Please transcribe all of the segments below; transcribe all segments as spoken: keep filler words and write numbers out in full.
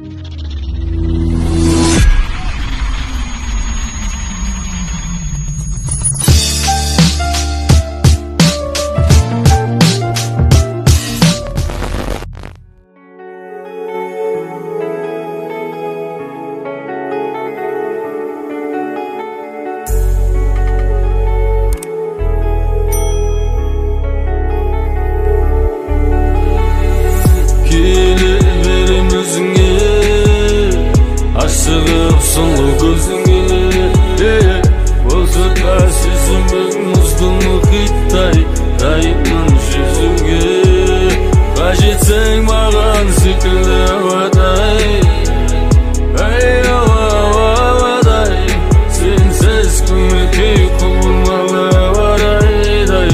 Sulu gözüne Bozuk asizimim muzdun muhitтай Kayıpmın yüzüge Kaçetsen mağan sikildi vaday Ey vaday Sensiz kümeti kulmalı vaday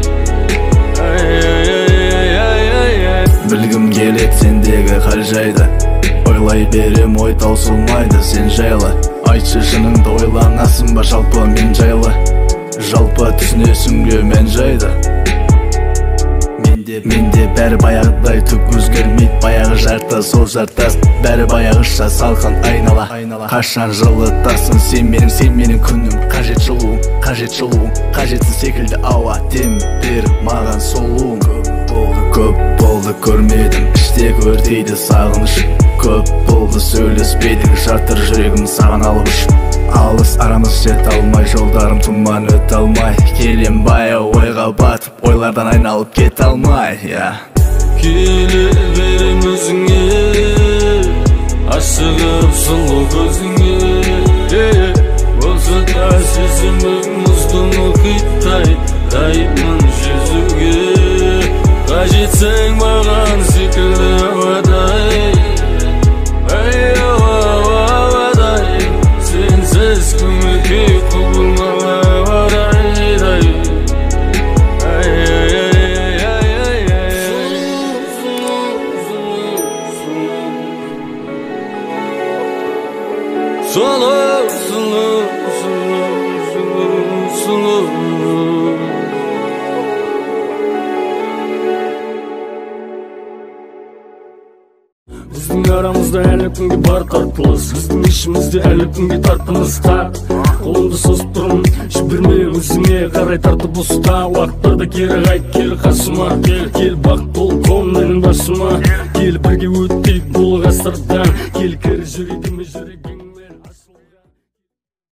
Bilgim gelek sendегі қаржайды Ойлай берем ой таусылмайды сен жайлы Айтшы шыныңды ойланасың ба жалпы мен жайлы Жалпы түсінесің бе мен жайды Менде, менде бәрі баяғыдай түк өзгермейді Баяғы жарты сол жартас бәрі баяғыша салқын айнала Қашан жылытасың сен менің сен менің күнім Қажет жылуың, қажет жылуың Қажетсіз секілді ауа темпер маған солуың Көп болды көрмедім іштегі өртейді сағыныш Көп болды сөйлеспейдің жатыр жүрегім саған алып ұш Алыс арамыз жет алмай жолдарым тұман өт алмай Келем баяу ойға батып ойлардан айналып кет алмай Келе берем өзіңе Ашығып сұлу көзіңе Болса да сезімім мұздың мұхиттай Қайыпмын жүзуге Қажетсең маған секілді vaday Ey vaday Sensiz kümeti kulmalı vaday Sulu, sulu, sulu, sulu, sulu Біздің арамызда әлі күнге бар тартылыс Біздің ішімізде әлі күнге тартымыз тар Қолымды созып тұрмын жіберме өзіңе қарай тартып ұста Уақыттарда кері қайт кел қасыма Кел бақ бол қом менің басыма Кел бірге өттейік бұл ғасырдан Кел кір жүрегіме жүрегің